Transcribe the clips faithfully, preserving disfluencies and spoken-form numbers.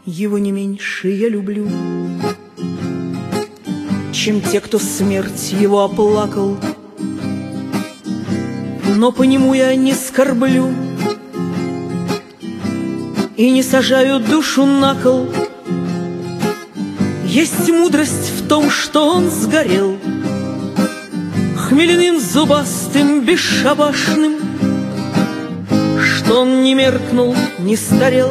его не меньше я люблю, чем те, кто смерть его оплакал. Но по нему я не скорблю и не сажаю душу на кол. Есть мудрость в том, что он сгорел хмельным, зубастым, бесшабашным, что он не меркнул, не старел,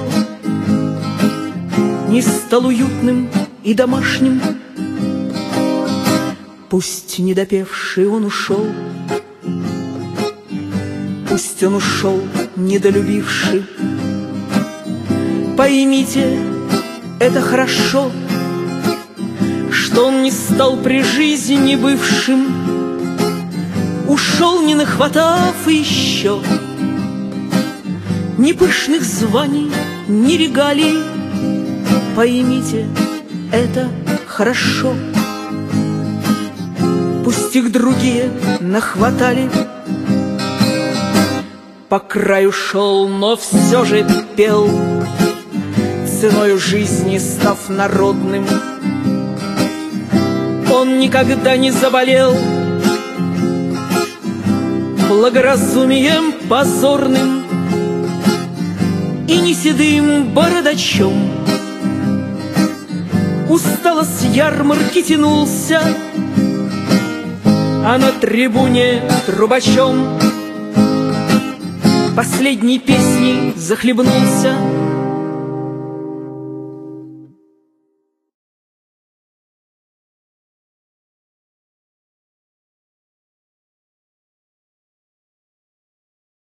не стал уютным и домашним. Пусть недопевший он ушел, пусть он ушел недолюбивший. Поймите, это хорошо, что он не стал при жизни бывшим, ушел, не нахватав еще ни пышных званий, ни регалий. Поймите, это хорошо. Пусть их другие нахватали. По краю шел, но все же пел, ценою жизни став народным. Он никогда не заболел благоразумием позорным и не седым бородачом. Устало с ярмарки тянулся, а на трибуне трубачом последней песней захлебнулся.